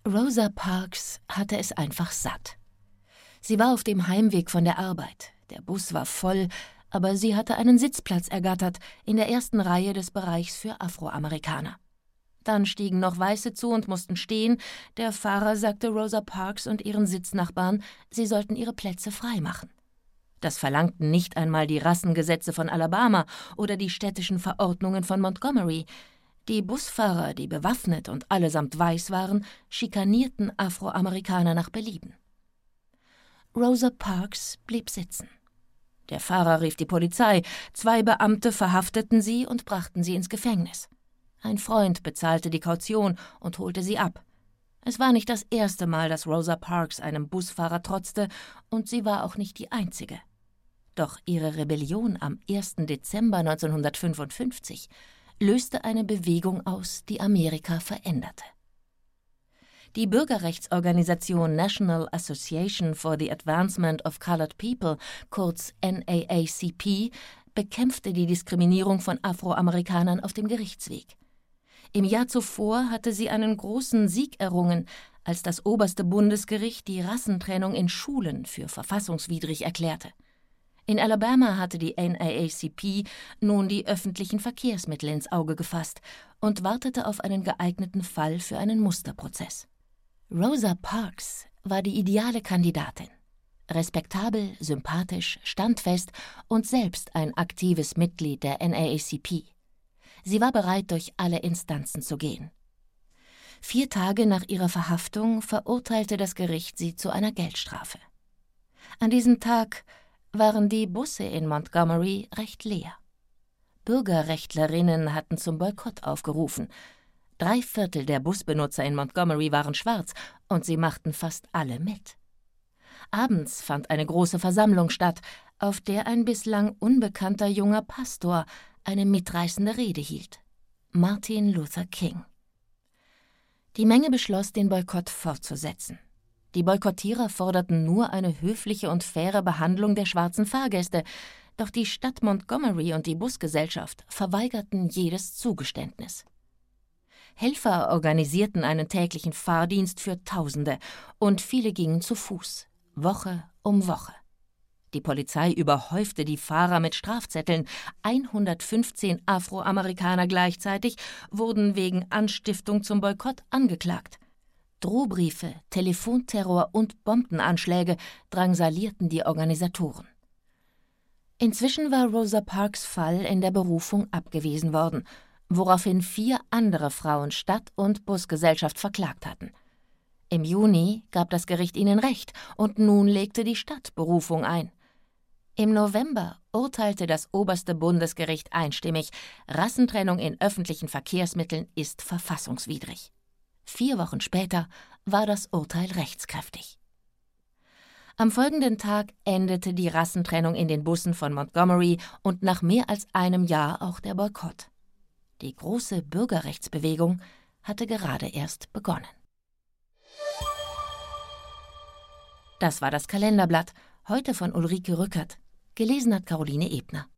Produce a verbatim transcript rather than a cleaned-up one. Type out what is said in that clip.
Rosa Parks hatte es einfach satt. Sie war auf dem Heimweg von der Arbeit. Der Bus war voll, aber sie hatte einen Sitzplatz ergattert in der ersten Reihe des Bereichs für Afroamerikaner. Dann stiegen noch Weiße zu und mussten stehen. Der Fahrer sagte Rosa Parks und ihren Sitznachbarn, sie sollten ihre Plätze freimachen. Das verlangten nicht einmal die Rassengesetze von Alabama oder die städtischen Verordnungen von Montgomery. Die Busfahrer, die bewaffnet und allesamt weiß waren, schikanierten Afroamerikaner nach Belieben. Rosa Parks blieb sitzen. Der Fahrer rief die Polizei, zwei Beamte verhafteten sie und brachten sie ins Gefängnis. Ein Freund bezahlte die Kaution und holte sie ab. Es war nicht das erste Mal, dass Rosa Parks einem Busfahrer trotzte, und sie war auch nicht die einzige. Doch ihre Rebellion am ersten Dezember neunzehnhundertfünfundfünfzig löste eine Bewegung aus, die Amerika veränderte. Die Bürgerrechtsorganisation National Association for the Advancement of Colored People, kurz N double A C P, bekämpfte die Diskriminierung von Afroamerikanern auf dem Gerichtsweg. Im Jahr zuvor hatte sie einen großen Sieg errungen, als das oberste Bundesgericht die Rassentrennung in Schulen für verfassungswidrig erklärte. In Alabama hatte die N double A C P nun die öffentlichen Verkehrsmittel ins Auge gefasst und wartete auf einen geeigneten Fall für einen Musterprozess. Rosa Parks war die ideale Kandidatin. Respektabel, sympathisch, standfest und selbst ein aktives Mitglied der N double A C P. Sie war bereit, durch alle Instanzen zu gehen. Vier Tage nach ihrer Verhaftung verurteilte das Gericht sie zu einer Geldstrafe. An diesem Tag waren die Busse in Montgomery recht leer. Bürgerrechtlerinnen hatten zum Boykott aufgerufen. Drei Viertel der Busbenutzer in Montgomery waren schwarz und sie machten fast alle mit. Abends fand eine große Versammlung statt, auf der ein bislang unbekannter junger Pastor eine mitreißende Rede hielt: Martin Luther King. Die Menge beschloss, den Boykott fortzusetzen. Die Boykottierer forderten nur eine höfliche und faire Behandlung der schwarzen Fahrgäste, doch die Stadt Montgomery und die Busgesellschaft verweigerten jedes Zugeständnis. Helfer organisierten einen täglichen Fahrdienst für Tausende und viele gingen zu Fuß, Woche um Woche. Die Polizei überhäufte die Fahrer mit Strafzetteln. hundertfünfzehn Afroamerikaner gleichzeitig wurden wegen Anstiftung zum Boykott angeklagt. Drohbriefe, Telefonterror und Bombenanschläge drangsalierten die Organisatoren. Inzwischen war Rosa Parks' Fall in der Berufung abgewiesen worden, woraufhin vier andere Frauen Stadt und Busgesellschaft verklagt hatten. Im Juni gab das Gericht ihnen Recht und nun legte die Stadt Berufung ein. Im November urteilte das oberste Bundesgericht einstimmig: Rassentrennung in öffentlichen Verkehrsmitteln ist verfassungswidrig. Vier Wochen später war das Urteil rechtskräftig. Am folgenden Tag endete die Rassentrennung in den Bussen von Montgomery und nach mehr als einem Jahr auch der Boykott. Die große Bürgerrechtsbewegung hatte gerade erst begonnen. Das war das Kalenderblatt, heute von Ulrike Rückert. Gelesen hat Caroline Ebner.